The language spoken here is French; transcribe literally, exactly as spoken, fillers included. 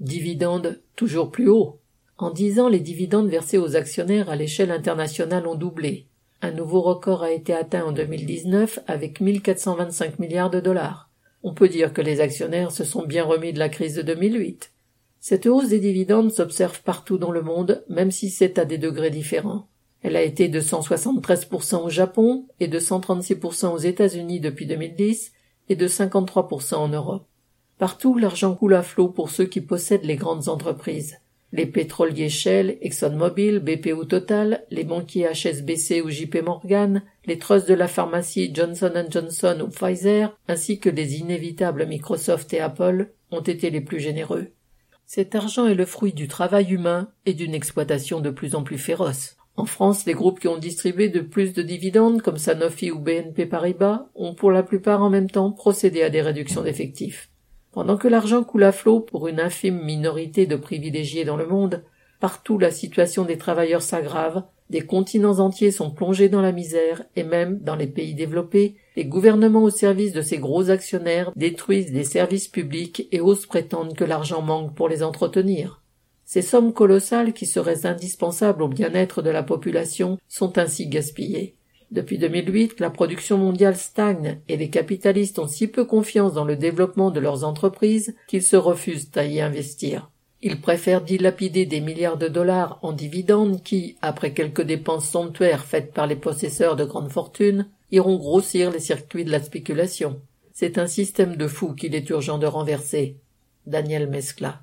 Dividendes toujours plus hauts. En dix ans, les dividendes versés aux actionnaires à l'échelle internationale ont doublé. Un nouveau record a été atteint en deux mille dix-neuf avec mille quatre cent vingt-cinq milliards de dollars. On peut dire que les actionnaires se sont bien remis de la crise de deux mille huit. Cette hausse des dividendes s'observe partout dans le monde, même si c'est à des degrés différents. Elle a été de cent soixante-treize pour cent au Japon et de cent trente-six pour cent aux États-Unis depuis deux mille dix et de cinquante-trois pour cent en Europe. Partout, l'argent coule à flot pour ceux qui possèdent les grandes entreprises. Les pétroliers Shell, ExxonMobil, B P ou Total, les banquiers H S B C ou J P Morgan, les trusts de la pharmacie Johnson and Johnson ou Pfizer, ainsi que les inévitables Microsoft et Apple, ont été les plus généreux. Cet argent est le fruit du travail humain et d'une exploitation de plus en plus féroce. En France, les groupes qui ont distribué de plus de dividendes, comme Sanofi ou B N P Paribas, ont pour la plupart en même temps procédé à des réductions d'effectifs. Pendant que l'argent coule à flot pour une infime minorité de privilégiés dans le monde, partout la situation des travailleurs s'aggrave, des continents entiers sont plongés dans la misère et même, dans les pays développés, les gouvernements au service de ces gros actionnaires détruisent des services publics et osent prétendre que l'argent manque pour les entretenir. Ces sommes colossales qui seraient indispensables au bien-être de la population sont ainsi gaspillées. Depuis deux mille huit, la production mondiale stagne et les capitalistes ont si peu confiance dans le développement de leurs entreprises qu'ils se refusent à y investir. Ils préfèrent dilapider des milliards de dollars en dividendes qui, après quelques dépenses somptuaires faites par les possesseurs de grandes fortunes, iront grossir les circuits de la spéculation. C'est un système de fous qu'il est urgent de renverser. Daniel Mescla.